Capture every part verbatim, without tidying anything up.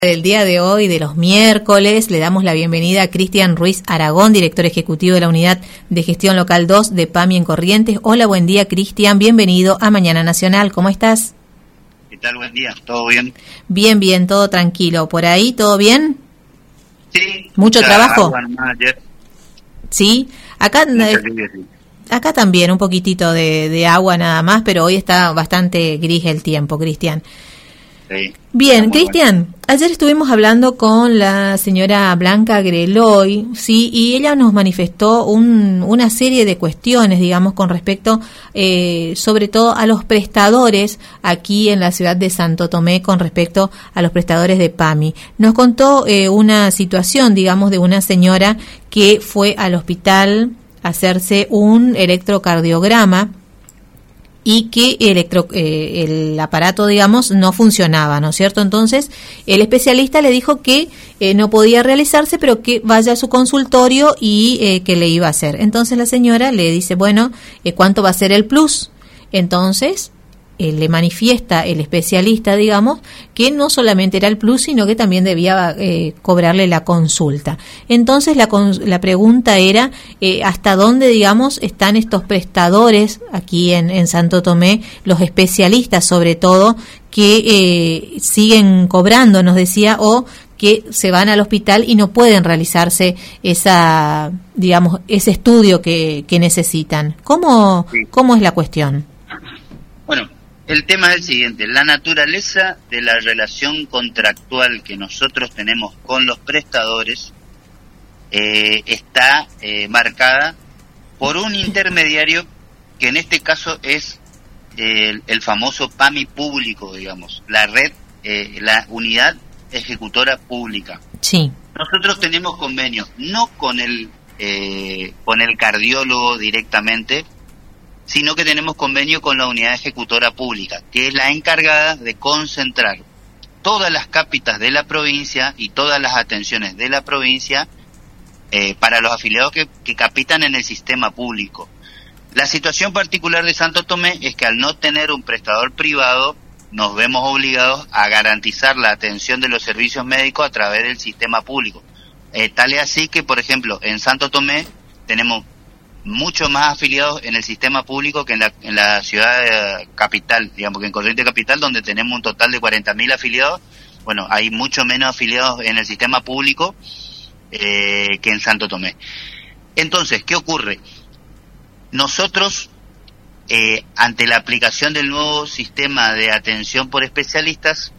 Del día de hoy, de los miércoles, le damos la bienvenida a Cristian Ruiz Aragón, director ejecutivo de la Unidad de Gestión Local dos de PAMI en Corrientes. Hola, buen día, Cristian, bienvenido a Mañana Nacional, ¿cómo estás? ¿Qué tal? Buen día, ¿todo bien? Bien, bien, todo tranquilo. ¿Por ahí todo bien? Sí. ¿Mucho trabajo? Agua nomás ayer. Sí, acá... lluvia, sí. Acá también un poquitito de, de agua nada más, pero hoy está bastante gris el tiempo, Cristian. Sí, bien, Cristian, bueno. Ayer estuvimos hablando con la señora Blanca Greloy, sí, y ella nos manifestó un, una serie de cuestiones, digamos, con respecto, eh, sobre todo a los prestadores aquí en la ciudad de Santo Tomé, con respecto a los prestadores de PAMI. Nos contó eh, una situación, digamos, de una señora que fue al hospital a hacerse un electrocardiograma y que electro, eh, el aparato, digamos, no funcionaba, ¿no es cierto? Entonces, el especialista le dijo que eh, no podía realizarse, pero que vaya a su consultorio y eh, que le iba a hacer. Entonces, la señora le dice, bueno, eh, ¿cuánto va a ser el plus? Entonces, eh, le manifiesta el especialista, digamos, que no solamente era el plus, sino que también debía eh, cobrarle la consulta. Entonces, la, la pregunta era, eh, ¿hasta dónde, digamos, están estos prestadores aquí en, en Santo Tomé, los especialistas sobre todo, que eh, siguen cobrando, nos decía, o que se van al hospital y no pueden realizarse esa, digamos, ese estudio que, que necesitan? ¿Cómo, sí. ¿Cómo es la cuestión? Bueno, el tema es el siguiente: la naturaleza de la relación contractual que nosotros tenemos con los prestadores eh, está eh, marcada por un intermediario que en este caso es eh, el, el famoso PAMI público, digamos, la red, eh, la unidad ejecutora pública. Sí. Nosotros tenemos convenios no con el eh, con el cardiólogo directamente, sino que tenemos convenio con la unidad ejecutora pública, que es la encargada de concentrar todas las cápitas de la provincia y todas las atenciones de la provincia eh, para los afiliados que, que capitan en el sistema público. La situación particular de Santo Tomé es que al no tener un prestador privado, nos vemos obligados a garantizar la atención de los servicios médicos a través del sistema público. Eh, tal es así que, por ejemplo, en Santo Tomé tenemos mucho más afiliados en el sistema público que en la, en la ciudad eh, capital, digamos que en Corrientes Capital, donde tenemos un total de cuarenta mil afiliados. Bueno, hay mucho menos afiliados en el sistema público eh, que en Santo Tomé. Entonces, ¿qué ocurre? Nosotros, eh, ante la aplicación del nuevo sistema de atención por especialistas,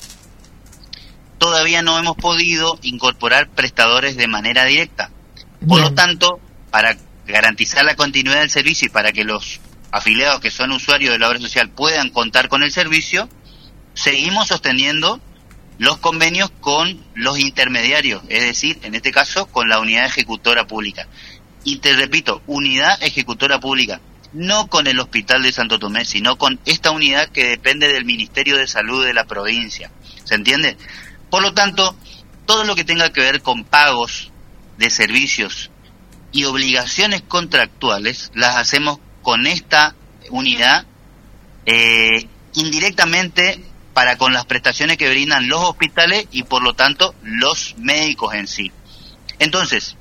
todavía no hemos podido incorporar prestadores de manera directa. Por Bien. Lo tanto, para garantizar la continuidad del servicio y para que los afiliados que son usuarios de la obra social puedan contar con el servicio, seguimos sosteniendo los convenios con los intermediarios, es decir, en este caso con la unidad ejecutora pública. Y te repito, unidad ejecutora pública, no con el Hospital de Santo Tomé, sino con esta unidad que depende del Ministerio de Salud de la provincia. ¿Se entiende? Por lo tanto, todo lo que tenga que ver con pagos de servicios y obligaciones contractuales las hacemos con esta unidad eh, indirectamente para con las prestaciones que brindan los hospitales y por lo tanto los médicos en sí. Entonces,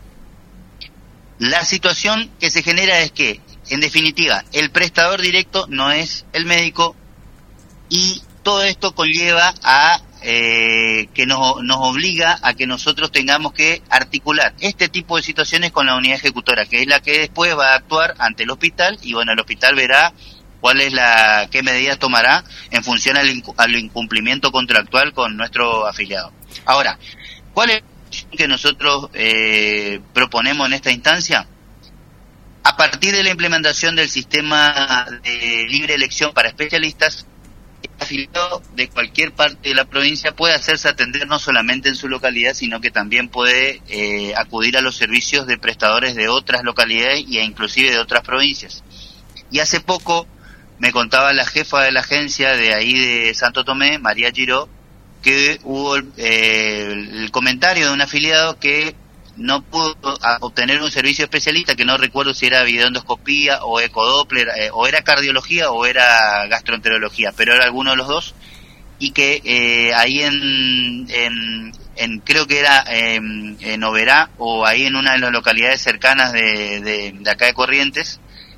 la situación que se genera es que, en definitiva, el prestador directo no es el médico y todo esto conlleva a Eh, que nos, nos obliga a que nosotros tengamos que articular este tipo de situaciones con la unidad ejecutora, que es la que después va a actuar ante el hospital y bueno, el hospital verá cuál es la, qué medidas tomará en función al, inc- al incumplimiento contractual con nuestro afiliado. Ahora, ¿cuál es la que nosotros eh, proponemos en esta instancia? A partir de la implementación del sistema de libre elección para especialistas, el afiliado de cualquier parte de la provincia puede hacerse atender no solamente en su localidad, sino que también puede eh, acudir a los servicios de prestadores de otras localidades e inclusive de otras provincias. Y hace poco me contaba la jefa de la agencia de ahí de Santo Tomé, María Giró, que hubo eh, el comentario de un afiliado que no pudo obtener un servicio especialista, que no recuerdo si era videoendoscopía o ecodoppler, eh, o era cardiología o era gastroenterología, pero era alguno de los dos, y que eh, ahí en, en en creo que era eh, en Oberá o ahí en una de las localidades cercanas de, de, de acá de Corrientes,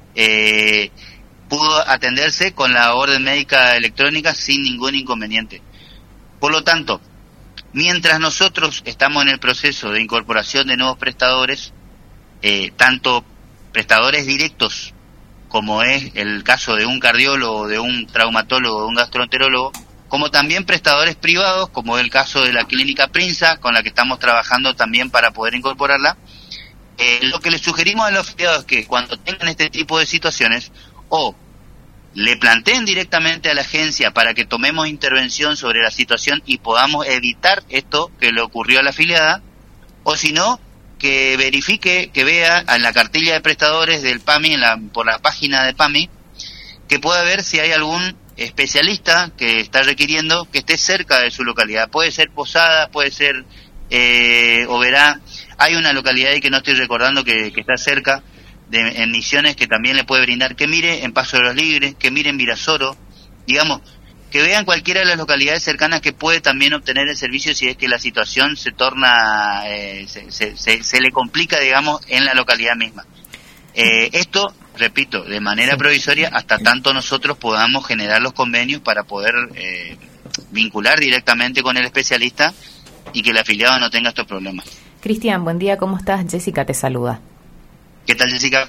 eh, pudo atenderse con la orden médica electrónica sin ningún inconveniente. Por lo tanto, mientras nosotros estamos en el proceso de incorporación de nuevos prestadores, eh, tanto prestadores directos, como es el caso de un cardiólogo, de un traumatólogo, de un gastroenterólogo, como también prestadores privados, como es el caso de la Clínica Prinza, con la que estamos trabajando también para poder incorporarla. Eh, lo que les sugerimos a los afiliados es que cuando tengan este tipo de situaciones, o le planteen directamente a la agencia para que tomemos intervención sobre la situación y podamos evitar esto que le ocurrió a la afiliada, o si no, que verifique, que vea en la cartilla de prestadores del P A M I, en la, por la página de P A M I, que pueda ver si hay algún especialista que está requiriendo que esté cerca de su localidad. Puede ser Posada, puede ser eh, Oberá. Hay una localidad ahí que no estoy recordando que, que está cerca, de, en Misiones, que también le puede brindar, que mire en Paso de los Libres, que mire en Virasoro, digamos, que vean cualquiera de las localidades cercanas que puede también obtener el servicio si es que la situación se torna, eh, se, se, se, se le complica, digamos, en la localidad misma. Eh, esto, repito, de manera provisoria hasta tanto nosotros podamos generar los convenios para poder eh, vincular directamente con el especialista y que el afiliado no tenga estos problemas. Cristian, buen día, ¿cómo estás? Jessica te saluda. ¿Qué tal, Jessica?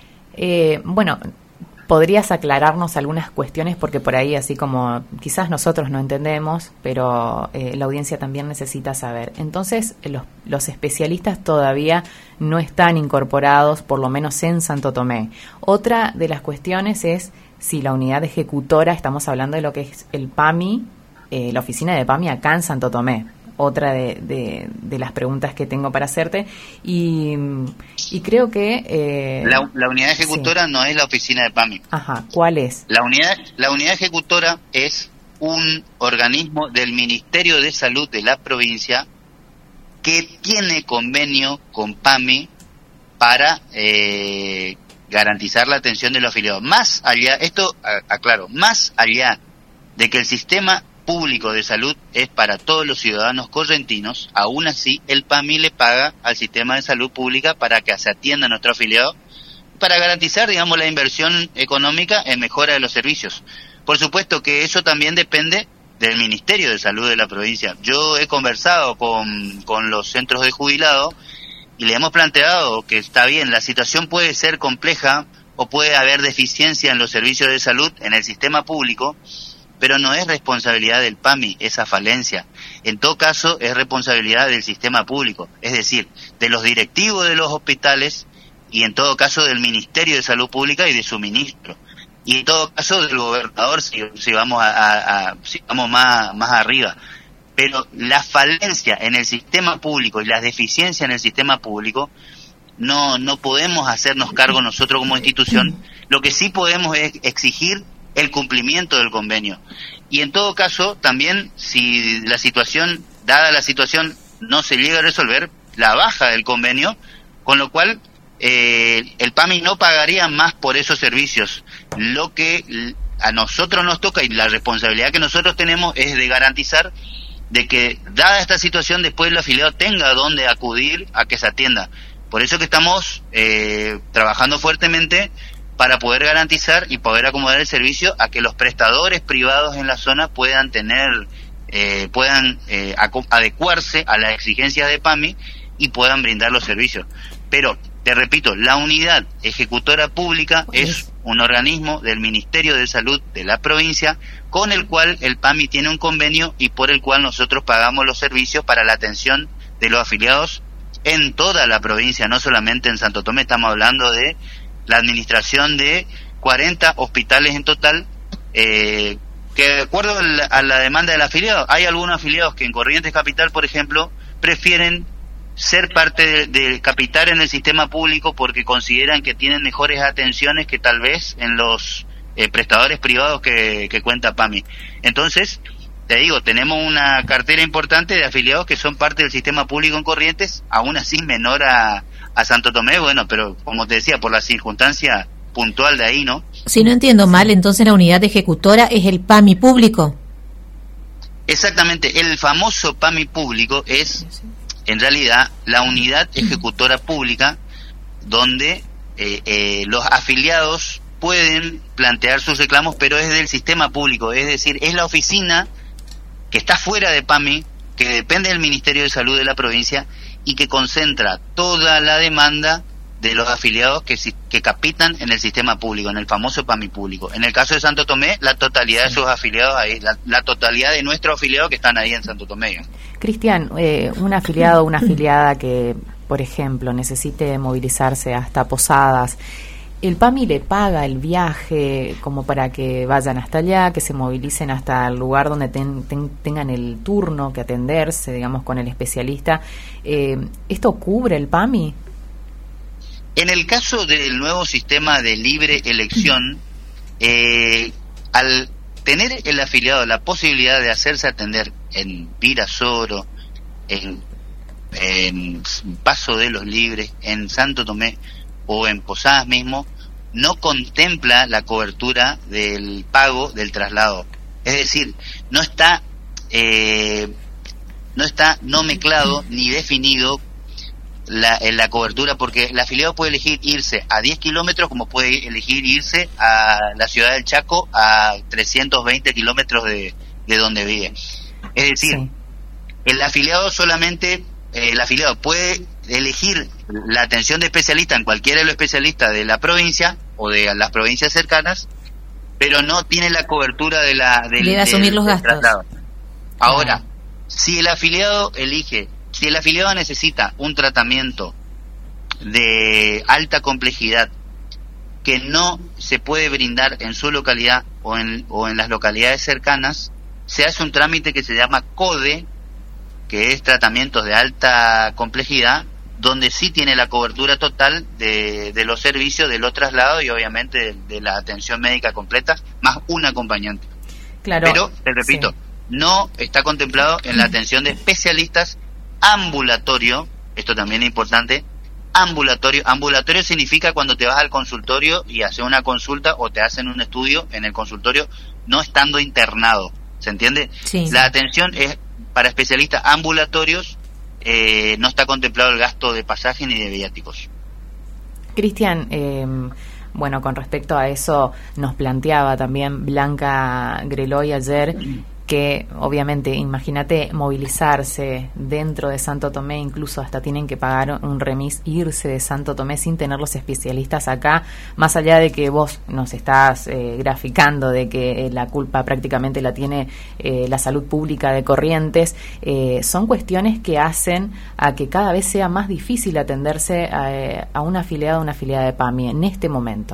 Eh, bueno, ¿podrías aclararnos algunas cuestiones? Porque por ahí, así como quizás nosotros no entendemos, pero eh, la audiencia también necesita saber. Entonces, los, los especialistas todavía no están incorporados, por lo menos en Santo Tomé. Otra de las cuestiones es si la unidad ejecutora, estamos hablando de lo que es el P A M I, eh, la oficina de P A M I acá en Santo Tomé. Otra de, de, de las preguntas que tengo para hacerte. Y, y creo que... Eh, la, la unidad ejecutora sí. No es la oficina de P A M I. Ajá, ¿cuál es? La unidad, la unidad ejecutora es un organismo del Ministerio de Salud de la provincia que tiene convenio con P A M I para eh, garantizar la atención de los afiliados. Más allá, esto aclaro, más allá de que el sistema público de salud es para todos los ciudadanos correntinos, aún así el P A M I le paga al sistema de salud pública para que se atienda a nuestro afiliado, para garantizar, digamos, la inversión económica en mejora de los servicios. Por supuesto que eso también depende del Ministerio de Salud de la provincia. Yo he conversado con, con los centros de jubilados y le hemos planteado que está bien, la situación puede ser compleja o puede haber deficiencia en los servicios de salud en el sistema público, pero no es responsabilidad del P A M I esa falencia. En todo caso, es responsabilidad del sistema público, es decir, de los directivos de los hospitales y en todo caso del Ministerio de Salud Pública y de su ministro. Y en todo caso del gobernador, si, si vamos, a, a, a, si vamos más, más arriba. Pero la falencia en el sistema público y las deficiencias en el sistema público, no, no podemos hacernos cargo nosotros como institución. Lo que sí podemos es exigir el cumplimiento del convenio. Y en todo caso, también, si la situación, dada la situación, no se llega a resolver, la baja del convenio, con lo cual eh, el P A M I no pagaría más por esos servicios. Lo que a nosotros nos toca y la responsabilidad que nosotros tenemos es de garantizar de que, dada esta situación, después el afiliado tenga dónde acudir a que se atienda. Por eso que estamos eh, trabajando fuertemente para poder garantizar y poder acomodar el servicio a que los prestadores privados en la zona puedan tener, eh, puedan eh, adecuarse a las exigencias de P A M I y puedan brindar los servicios. Pero, te repito, la unidad ejecutora pública es un organismo del Ministerio de Salud de la provincia con el cual el P A M I tiene un convenio y por el cual nosotros pagamos los servicios para la atención de los afiliados en toda la provincia, no solamente en Santo Tomé. Estamos hablando de la administración de cuarenta hospitales en total, eh, que de acuerdo a la, a la demanda del afiliado, hay algunos afiliados que en Corrientes Capital, por ejemplo, prefieren ser parte de, de Capital en el sistema público porque consideran que tienen mejores atenciones que tal vez en los eh, prestadores privados que, que cuenta P A M I. Entonces, te digo, tenemos una cartera importante de afiliados que son parte del sistema público en Corrientes, aún así menor a a Santo Tomé, bueno, pero como te decía, por la circunstancia puntual de ahí, ¿no? Si no entiendo mal, entonces la unidad ejecutora es el P A M I público. Exactamente, el famoso PAMI público es, en realidad, la unidad ejecutora pública donde eh, eh, los afiliados pueden plantear sus reclamos, pero es del sistema público, es decir, es la oficina que está fuera de PAMI, que depende del Ministerio de Salud de la provincia y que concentra toda la demanda de los afiliados que, que capitan en el sistema público, en el famoso PAMI público. En el caso de Santo Tomé, la totalidad sí. de sus afiliados ahí, la, la totalidad de nuestros afiliados que están ahí en Santo Tomé. Cristian, eh, un afiliado o una afiliada que, por ejemplo, necesite movilizarse hasta Posadas, ¿el PAMI le paga el viaje como para que vayan hasta allá, que se movilicen hasta el lugar donde ten, ten, tengan el turno que atenderse, digamos, con el especialista? Eh, ¿Esto cubre el PAMI? En el caso del nuevo sistema de libre elección, eh, al tener el afiliado la posibilidad de hacerse atender en Virasoro, en, en Paso de los Libres, en Santo Tomé o en Posadas mismo, no contempla la cobertura del pago del traslado. Es decir, no está eh, no está no mezclado ni definido la, la cobertura, porque el afiliado puede elegir irse a diez kilómetros como puede elegir irse a la ciudad del Chaco a trescientos veinte kilómetros de, de donde vive. Es decir, sí. el afiliado solamente, eh, el afiliado puede elegir la atención de especialista en cualquiera de los especialistas de la provincia o de las provincias cercanas, pero no tiene la cobertura de la del, de asumir del, los del gastos. traslado. Ahora, ah. si el afiliado elige, si el afiliado necesita un tratamiento de alta complejidad que no se puede brindar en su localidad o en, o en las localidades cercanas, se hace un trámite que se llama CODE, que es tratamientos de alta complejidad, donde sí tiene la cobertura total de, de los servicios, de los traslados y obviamente de, de la atención médica completa, más un acompañante. Claro. Pero, te repito, sí. no está contemplado en la atención de especialistas ambulatorio, esto también es importante, ambulatorio. Ambulatorio significa cuando te vas al consultorio y haces una consulta o te hacen un estudio en el consultorio no estando internado, ¿se entiende? Sí. La atención es para especialistas ambulatorios. Eh, no está contemplado el gasto de pasaje ni de viáticos. Cristian, eh, bueno, con respecto a eso nos planteaba también Blanca Greloy ayer que obviamente, imagínate movilizarse dentro de Santo Tomé, incluso hasta tienen que pagar un remis, irse de Santo Tomé sin tener los especialistas acá, más allá de que vos nos estás eh, graficando de que eh, la culpa prácticamente la tiene eh, la salud pública de Corrientes, eh, son cuestiones que hacen a que cada vez sea más difícil atenderse a, a una afiliada o una afiliada de PAMI en este momento.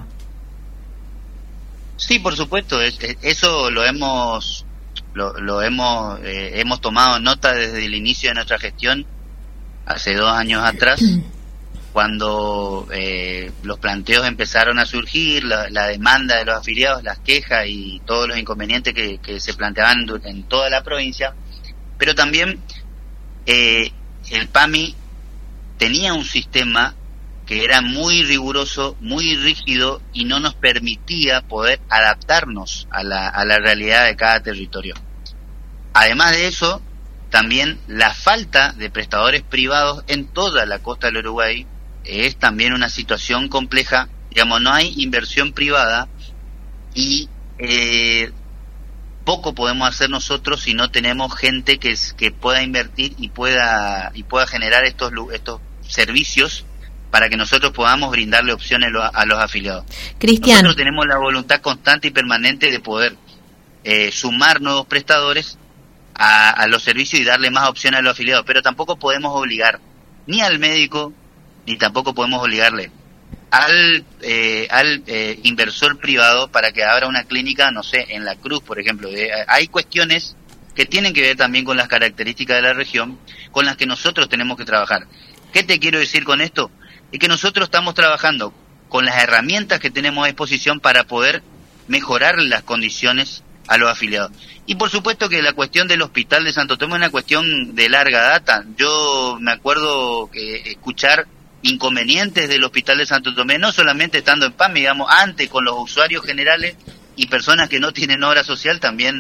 Sí, por supuesto, es, es, eso lo hemos lo, lo hemos eh, hemos tomado nota desde el inicio de nuestra gestión hace dos años atrás, cuando eh, los planteos empezaron a surgir, la, la demanda de los afiliados, las quejas y todos los inconvenientes que, que se planteaban en toda la provincia, pero también eh, el PAMI tenía un sistema que era muy riguroso, muy rígido y no nos permitía poder adaptarnos a la, a la realidad de cada territorio. Además de eso, también la falta de prestadores privados en toda la costa del Uruguay es también una situación compleja. Digamos, no hay inversión privada y eh, poco podemos hacer nosotros si no tenemos gente que, que pueda invertir y pueda y pueda generar estos estos servicios para que nosotros podamos brindarle opciones a los afiliados. Cristian, nosotros tenemos la voluntad constante y permanente de poder eh, sumar nuevos prestadores a, a los servicios y darle más opciones a los afiliados, pero tampoco podemos obligar ni al médico, ni tampoco podemos obligarle al eh, al eh, inversor privado para que abra una clínica, no sé, en La Cruz, por ejemplo. De, hay cuestiones que tienen que ver también con las características de la región, con las que nosotros tenemos que trabajar. ¿Qué te quiero decir con esto? Y que nosotros estamos trabajando con las herramientas que tenemos a disposición para poder mejorar las condiciones a los afiliados. Y por supuesto que la cuestión del hospital de Santo Tomé es una cuestión de larga data. Yo me acuerdo que escuchar inconvenientes del hospital de Santo Tomé, no solamente estando en PAMI, digamos, antes con los usuarios generales y personas que no tienen obra social, también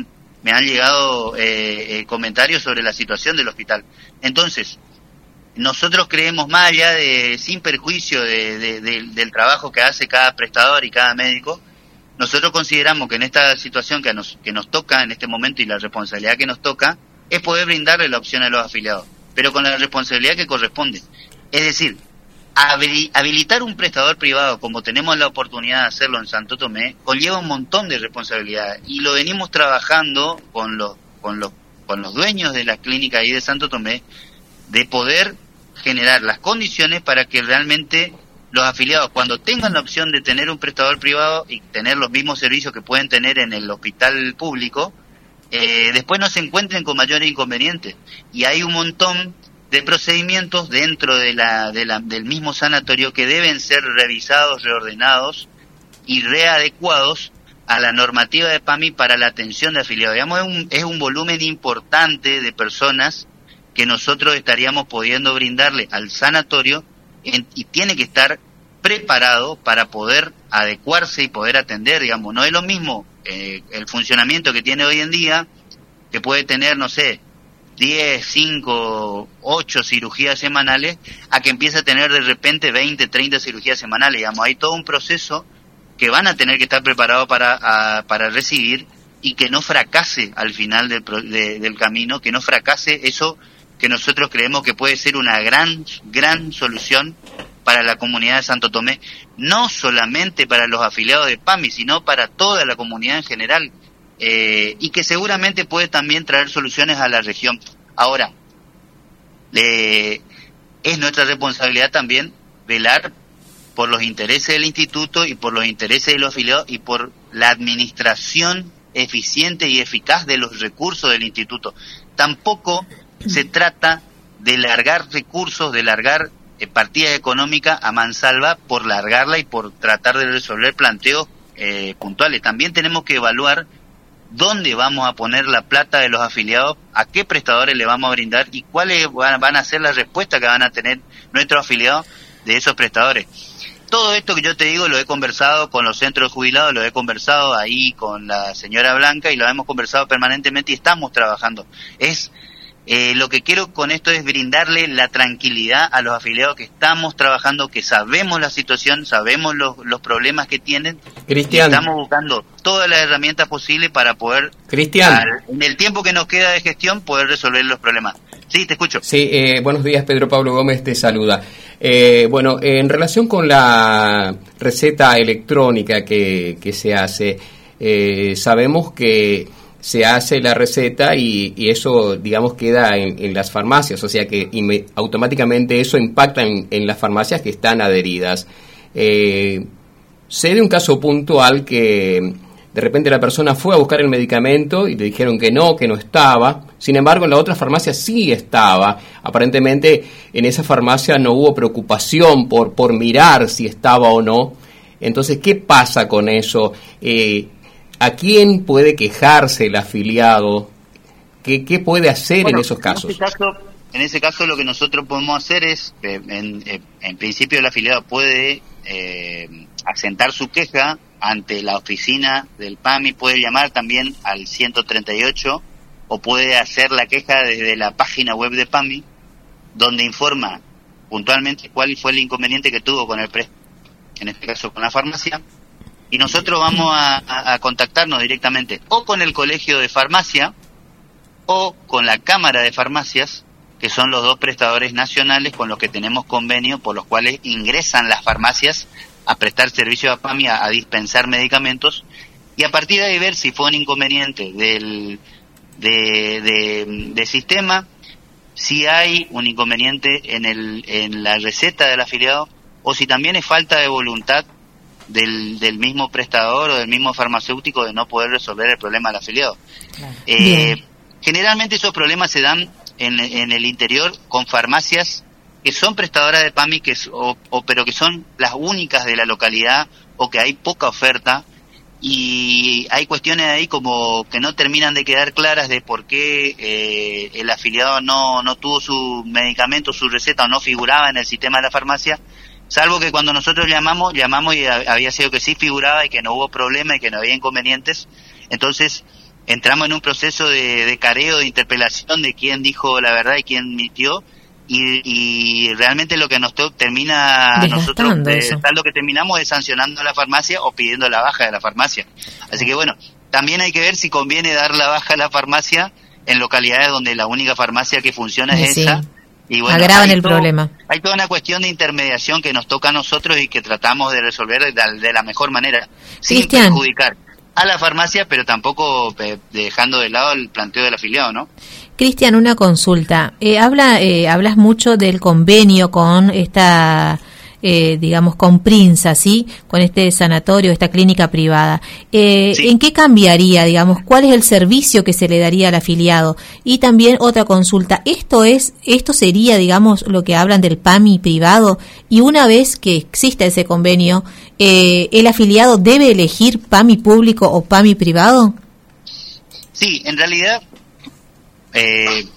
me han llegado eh, eh, comentarios sobre la situación del hospital. Entonces, nosotros creemos, más allá de, sin perjuicio de, de, de, del trabajo que hace cada prestador y cada médico, nosotros consideramos que en esta situación que nos, que nos toca en este momento y la responsabilidad que nos toca, es poder brindarle la opción a los afiliados, pero con la responsabilidad que corresponde. Es decir, habilitar un prestador privado, como tenemos la oportunidad de hacerlo en Santo Tomé, conlleva un montón de responsabilidades, y lo venimos trabajando con los, con los, con los dueños de la clínica ahí de Santo Tomé, de poder generar las condiciones para que realmente los afiliados, cuando tengan la opción de tener un prestador privado y tener los mismos servicios que pueden tener en el hospital público, eh, después no se encuentren con mayores inconvenientes. Y hay un montón de procedimientos dentro de la, de la, del mismo sanatorio que deben ser revisados, reordenados y readecuados a la normativa de PAMI para la atención de afiliados. Digamos, es un, es un volumen importante de personas que nosotros estaríamos pudiendo brindarle al sanatorio, en, y tiene que estar preparado para poder adecuarse y poder atender. Digamos, no es lo mismo eh, el funcionamiento que tiene hoy en día, que puede tener, no sé, diez, cinco, ocho cirugías semanales, a que empiece a tener de repente veinte, treinta cirugías semanales. Digamos, hay todo un proceso que van a tener que estar preparados para, a, para recibir, y que no fracase al final del, de, del camino, que no fracase eso que nosotros creemos que puede ser una gran, gran solución para la comunidad de Santo Tomé, no solamente para los afiliados de PAMI, sino para toda la comunidad en general. Eh, y que seguramente puede también traer soluciones a la región. Ahora, eh, es nuestra responsabilidad también velar por los intereses del instituto y por los intereses de los afiliados y por la administración eficiente y eficaz de los recursos del instituto. Tampoco se trata de largar recursos, de largar eh, partidas económicas a mansalva por largarla y por tratar de resolver planteos eh, puntuales. También tenemos que evaluar dónde vamos a poner la plata de los afiliados, a qué prestadores le vamos a brindar y cuáles van a ser las respuestas que van a tener nuestros afiliados de esos prestadores. Todo esto que yo te digo lo he conversado con los centros de jubilados, lo he conversado ahí con la señora Blanca y lo hemos conversado permanentemente y estamos trabajando. Es eh, lo que quiero con esto es brindarle la tranquilidad a los afiliados que estamos trabajando, que sabemos la situación, sabemos los, los problemas que tienen. Cristian, y estamos buscando todas las herramientas posibles para poder, Cristian, al, en el tiempo que nos queda de gestión, poder resolver los problemas. Sí, te escucho. Sí, eh, buenos días, Pedro Pablo Gómez te saluda. Eh, bueno, en relación con la receta electrónica que, que se hace, eh, sabemos que se hace la receta y, y eso, digamos, queda en, en las farmacias, o sea que inme- automáticamente eso impacta en, en las farmacias que están adheridas. Eh, sé de un caso puntual que de repente la persona fue a buscar el medicamento y le dijeron que no, que no estaba. Sin embargo, en la otra farmacia sí estaba. Aparentemente, en esa farmacia no hubo preocupación por, por mirar si estaba o no. Entonces, ¿qué pasa con eso? Eh, ¿A quién puede quejarse el afiliado? ¿Qué, qué puede hacer bueno, en esos casos? En ese caso, en ese caso, lo que nosotros podemos hacer es, eh, en, eh, en principio, el afiliado puede eh, asentar su queja ante la oficina del PAMI, puede llamar también al ciento treinta y ocho o puede hacer la queja desde la página web de PAMI, donde informa puntualmente cuál fue el inconveniente que tuvo con el préstamo, en este caso con la farmacia, y nosotros vamos a, a, a contactarnos directamente o con el colegio de farmacia o con la Cámara de Farmacias, que son los dos prestadores nacionales con los que tenemos convenio, por los cuales ingresan las farmacias a prestar servicio a PAMI, a, a dispensar medicamentos, y a partir de ahí ver si fue un inconveniente del de, de, de sistema, si hay un inconveniente en el en la receta del afiliado, o si también es falta de voluntad del, del mismo prestador o del mismo farmacéutico de no poder resolver el problema del afiliado. Claro. Eh, generalmente esos problemas se dan en, en el interior con farmacias que son prestadoras de PAMI, que o, o pero que son las únicas de la localidad o que hay poca oferta, y hay cuestiones ahí como que no terminan de quedar claras de por qué eh, el afiliado no, no tuvo su medicamento, su receta, o no figuraba en el sistema de la farmacia, salvo que cuando nosotros llamamos, llamamos y había sido que sí figuraba y que no hubo problema y que no había inconvenientes. Entonces, entramos en un proceso de, de careo, de interpelación de quién dijo la verdad y quién mintió, y, y realmente lo que nos to- termina a nosotros, eh, lo que terminamos es sancionando a la farmacia o pidiendo la baja de la farmacia. Así que bueno, también hay que ver si conviene dar la baja a la farmacia en localidades donde la única farmacia que funciona es sí. esa. Y bueno, agravan el todo, problema. Hay toda una cuestión de intermediación que nos toca a nosotros y que tratamos de resolver de, de la mejor manera, sin Cristian. perjudicar a la farmacia, pero tampoco eh, dejando de lado el planteo del afiliado, ¿no? Cristian, una consulta. Eh, habla, eh, hablas mucho del convenio con esta, eh, digamos, con Prinsa, ¿sí? Con este sanatorio, esta clínica privada. Eh, sí. ¿En qué cambiaría, digamos? ¿Cuál es el servicio que se le daría al afiliado? Y también otra consulta. ¿Esto es, esto sería, digamos, lo que hablan del PAMI privado? Y una vez que exista ese convenio, eh, ¿el afiliado debe elegir PAMI público o PAMI privado? Sí, en realidad... Eh,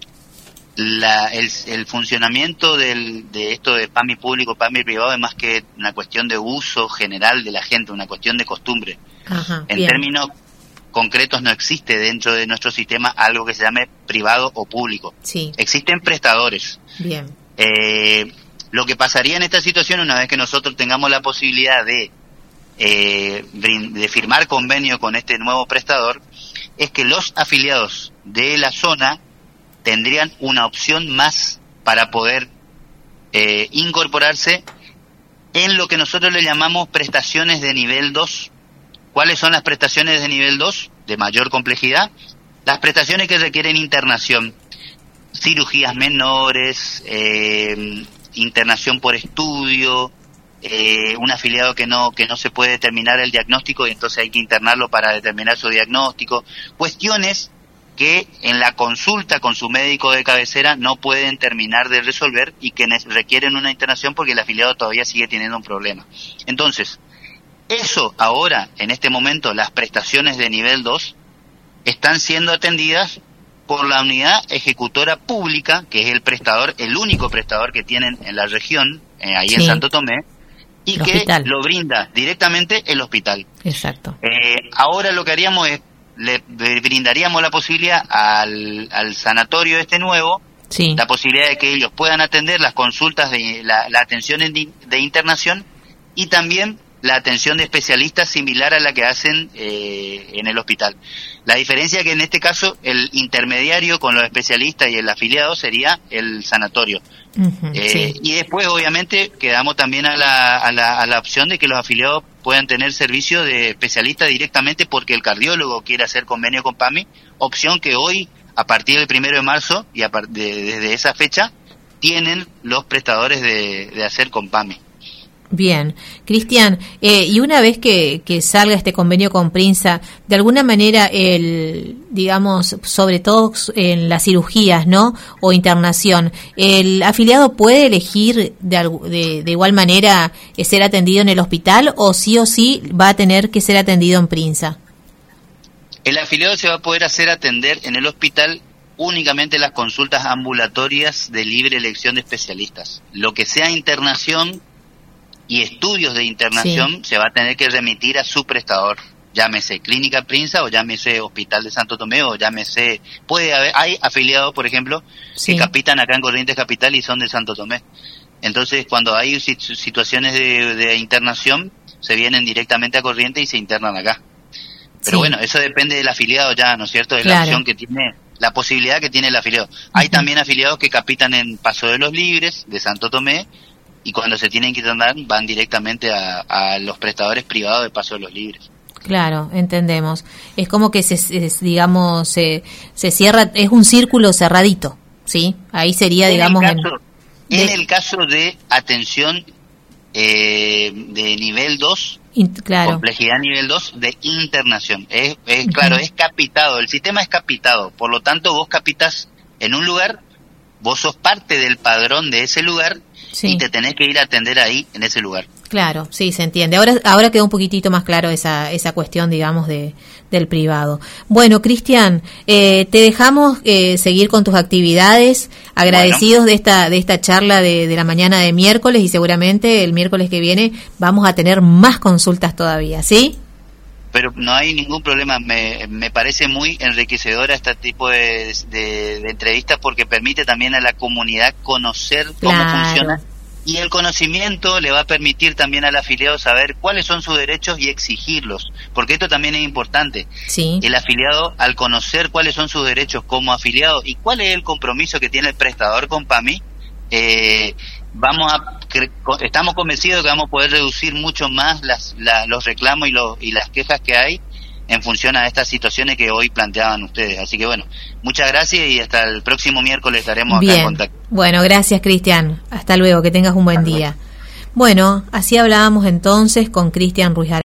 la, el, el funcionamiento del, de esto de PAMI público, PAMI privado es más que una cuestión de uso general de la gente, una cuestión de costumbre. Ajá, en bien. términos concretos no existe dentro de nuestro sistema algo que se llame privado o público. Sí. Existen prestadores. Bien. Eh, lo que pasaría en esta situación, una vez que nosotros tengamos la posibilidad de, eh, de firmar convenio con este nuevo prestador, es que los afiliados de la zona tendrían una opción más para poder eh, incorporarse en lo que nosotros le llamamos prestaciones de nivel dos. ¿Cuáles son las prestaciones de nivel dos? De mayor complejidad. Las prestaciones que requieren internación, cirugías menores, eh, internación por estudio, eh, un afiliado que no que no se puede determinar el diagnóstico y entonces hay que internarlo para determinar su diagnóstico, cuestiones que en la consulta con su médico de cabecera no pueden terminar de resolver y que requieren una internación porque el afiliado todavía sigue teniendo un problema. Entonces, eso ahora, en este momento, las prestaciones de nivel dos están siendo atendidas por la unidad ejecutora pública, que es el prestador, el único prestador que tienen en la región, eh, ahí sí. en Santo Tomé, y el que hospital. Lo brinda directamente el hospital. Exacto. Eh, ahora lo que haríamos es, le brindaríamos la posibilidad al, al sanatorio este nuevo, sí. la posibilidad de que ellos puedan atender las consultas de la, la atención de, de internación y también la atención de especialistas similar a la que hacen eh, en el hospital. La diferencia es que en este caso el intermediario con los especialistas y el afiliado sería el sanatorio. Uh-huh, eh, sí. Y después obviamente quedamos también a la, a, la, a la opción de que los afiliados puedan tener servicio de especialista directamente porque el cardiólogo quiere hacer convenio con PAMI, opción que hoy a partir del primero de marzo y a par- de, desde esa fecha tienen los prestadores de, de hacer con PAMI. Bien, Cristian, eh, y una vez que, que salga este convenio con Prinsa, de alguna manera, el, digamos, sobre todo en las cirugías, ¿no? O internación, ¿el afiliado puede elegir de, de, de igual manera eh, ser atendido en el hospital o sí o sí va a tener que ser atendido en Prinsa? El afiliado se va a poder hacer atender en el hospital únicamente las consultas ambulatorias de libre elección de especialistas. Lo que sea internación y estudios de internación sí. se va a tener que remitir a su prestador, llámese Clínica Prinsa o llámese Hospital de Santo Tomé o llámese, puede haber, hay afiliados por ejemplo sí. que capitan acá en Corrientes Capital y son de Santo Tomé, entonces cuando hay situaciones de, de internación se vienen directamente a Corrientes y se internan acá, pero sí. bueno, eso depende del afiliado ya, ¿no es cierto? Es claro. la opción que tiene, la posibilidad que tiene el afiliado. Uh-huh. Hay también afiliados que capitan en Paso de los Libres de Santo Tomé y cuando se tienen que internar van directamente a, a los prestadores privados de Paso de los Libres. Claro, entendemos. Es como que se, es, digamos, se, se cierra, es un círculo cerradito, ¿sí? Ahí sería, en digamos... El caso, en, en de, el caso de atención eh, de nivel dos, in, claro. complejidad nivel dos de internación. Es, es uh-huh. Claro, es capitado, el sistema es capitado, por lo tanto vos capitas en un lugar, vos sos parte del padrón de ese lugar, sí. y te tenés que ir a atender ahí, en ese lugar. Claro, sí, se entiende. Ahora ahora quedó un poquitito más claro esa esa cuestión, digamos, de del privado. Bueno, Cristian, eh, te dejamos eh, seguir con tus actividades, agradecidos bueno. de esta de esta charla de, de la mañana de miércoles y seguramente el miércoles que viene vamos a tener más consultas todavía, ¿sí? pero no hay ningún problema. Me, me parece muy enriquecedora este tipo de, de, de entrevistas porque permite también a la comunidad conocer cómo Claro. funciona, y el conocimiento le va a permitir también al afiliado saber cuáles son sus derechos y exigirlos, porque esto también es importante. Sí. El afiliado, al conocer cuáles son sus derechos como afiliado y cuál es el compromiso que tiene el prestador con PAMI, eh, vamos a estamos convencidos de que vamos a poder reducir mucho más las, la, los reclamos y, los, y las quejas que hay en función a estas situaciones que hoy planteaban ustedes. Así que bueno, muchas gracias y hasta el próximo miércoles estaremos acá Bien. en contacto. Bueno, gracias, Cristian. Hasta luego, que tengas un buen día. Bueno, así hablábamos entonces con Cristian Ruiz